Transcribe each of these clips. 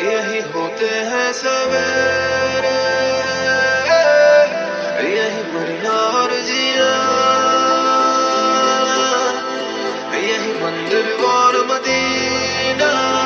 यही होते हैं सवेरे, यही मरना और जिया, यही मंदिर और मदीना।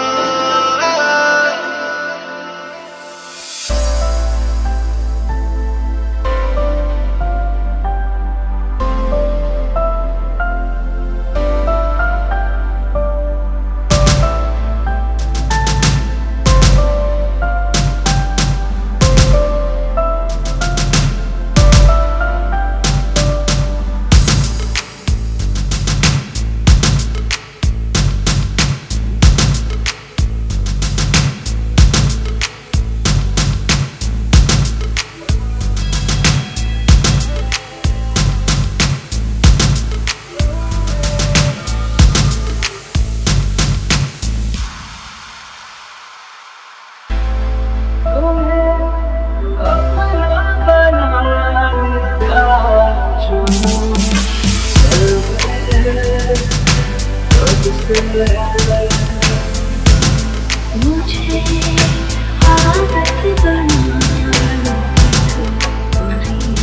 मुझे आदत बना लो तुम्हारी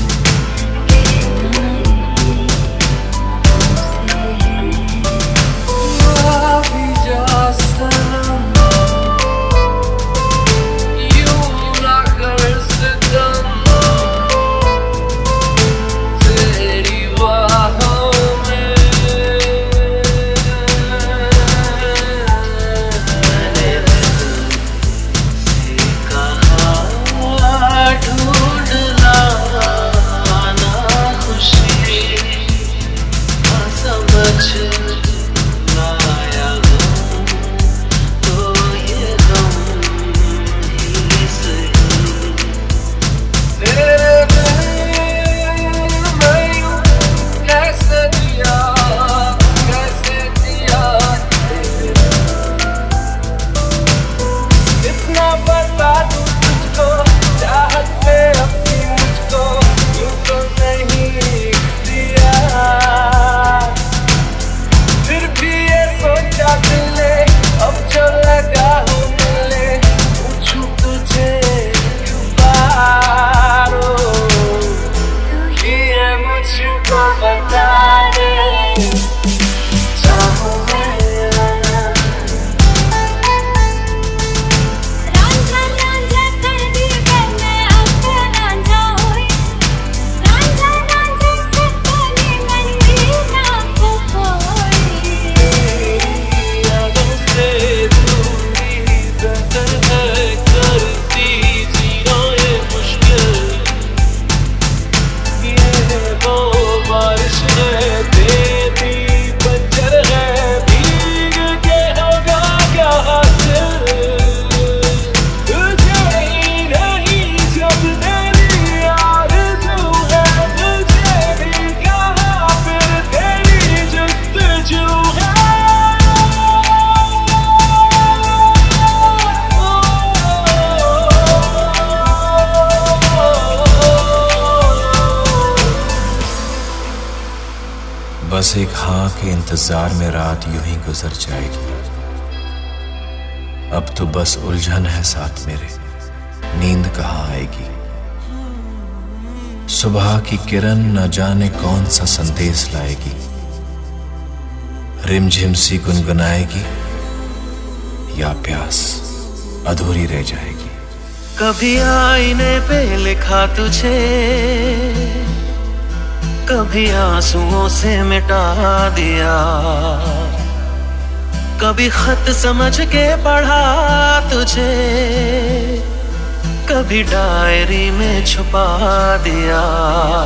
भी जा सनम, यूं ना कर सितम, तेरी बाहों में मैंने से कहा ढूंढ लाना खुशी, समझ बस एक हाँ के इंतजार में रात यूं ही गुजर जाएगी। अब तो बस उलझन है साथ मेरे, नींद कहाँ आएगी। सुबह की किरण न जाने कौन सा संदेश लाएगी, रिमझिम सी गुनगुनाएगी या प्यास अधूरी रह जाएगी। कभी आईने पे लिखा तुझे, कभी आंसुओं से मिटा दिया, कभी खत समझ के पढ़ा तुझे, कभी डायरी में छुपा दिया।